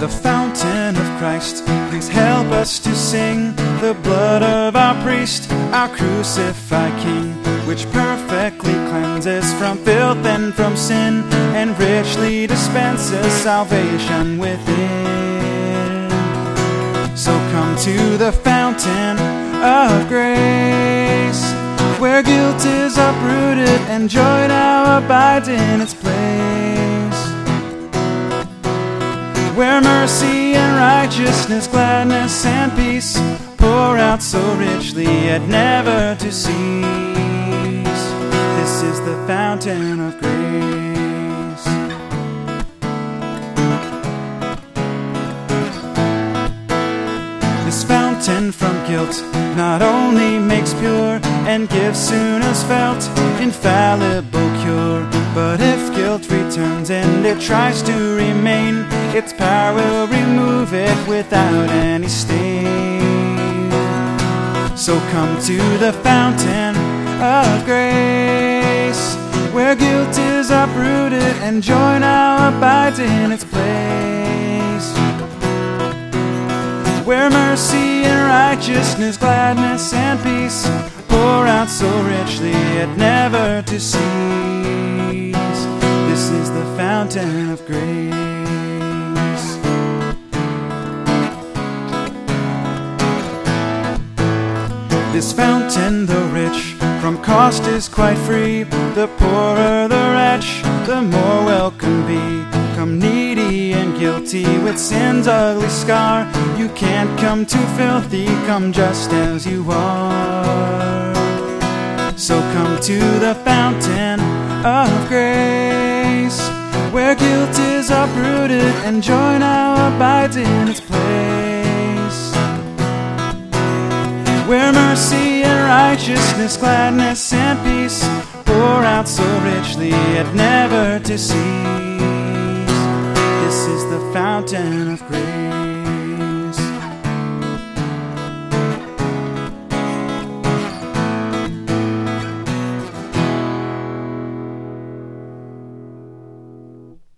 the fountain of Christ, please help us to sing the blood of our priest, our crucified King, which perfectly cleanses from filth and from sin, and richly dispenses salvation within. So come to the fountain of grace, where guilt is uprooted and joy now abides in its place, where mercy and righteousness, gladness and peace pour out so richly yet never to cease. This is the fountain of grace. This fountain from guilt not only makes pure and gives soon as felt infallible cure, but if guilt returns and it tries to remain, its power will remove it without any stain. So come to the fountain of grace, where guilt is uprooted and joy now abides in its place, where mercy and righteousness, gladness and peace pour out so richly yet never to cease. This is the fountain of grace. This fountain, though rich, from cost is quite free. The poorer the wretch, the more welcome be. Come needy and guilty with sin's ugly scar, you can't come too filthy, come just as you are. So come to the fountain of grace, where guilt is uprooted and joy now abides in its place, where mercy and righteousness, gladness and peace pour out so richly yet never to cease. This is the fountain of grace.